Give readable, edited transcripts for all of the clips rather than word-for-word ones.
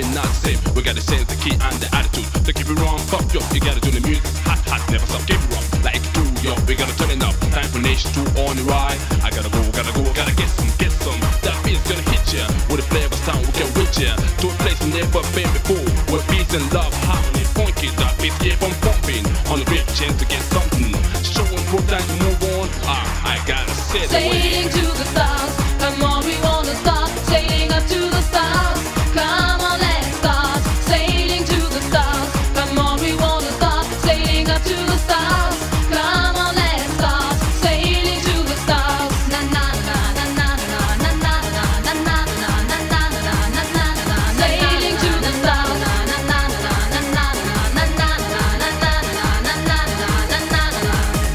we're not the same. We got the sense, the key, and the attitude. To keep it wrong, fuck yo, you gotta do the music. Hot, hot, never stop, keep it rock. Like do yo, we gotta turn it up. Time for nation to on the ride. I gotta go, gotta get some. That beat's gonna hit ya. With a flavor sound, we can reach ya. To a place we never been before. Where peace and love, harmony, funky. That beat keep on pumping. On the grip, chance to get something. Showing proof that to move on. I gotta say the way. Sailing to the stars, come on, we wanna start. Sailing up to the stars, come on, let's start. Sailing to the stars, come on, we wanna start. Sailing up to the stars, come on, let's start. Sailing to the stars, na na na na na na na na na na na na na na na na na. Sailing to the stars, na na na na na na na na na na na na na na na.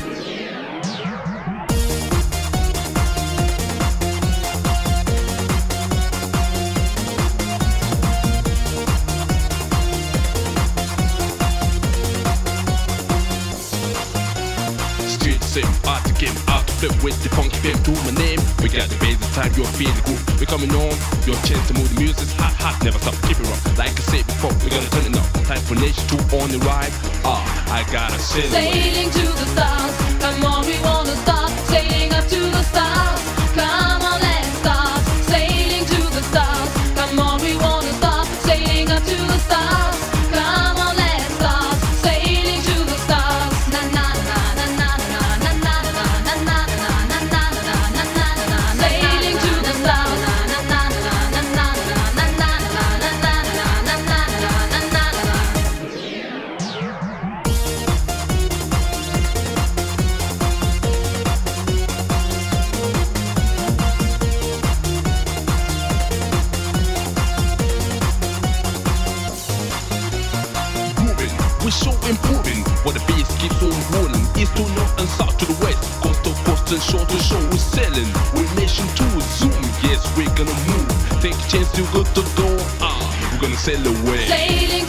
Street the same, art to game, out to flip with the funky fame to my name. We got the bass, the time, you're feeling good. We're coming on, your chance to move the music's hot, hot, never stop, keep it rock. Like I said before, we're gonna turn it up. Time for nation to on the ride. I gotta say the way. Sailing to the stars, come on, we wanna start. Sailing up to the stars, come on, let's start. Sailing to the stars, come on, we wanna start. Sailing up to the stars, come on, let's start. Sailing to the stars, na na na na na na na na na na na na na na na na. Sailing to the stars, na na na na na na na na na na na na na na. We're so improving, what the bass keeps on rolling. East to north and south to the west, coast to coast and shore to shore. We're sailing, we're nation to zoom. Yes, we're gonna move. Take a chance to go to the door. We're gonna sail away. Sailing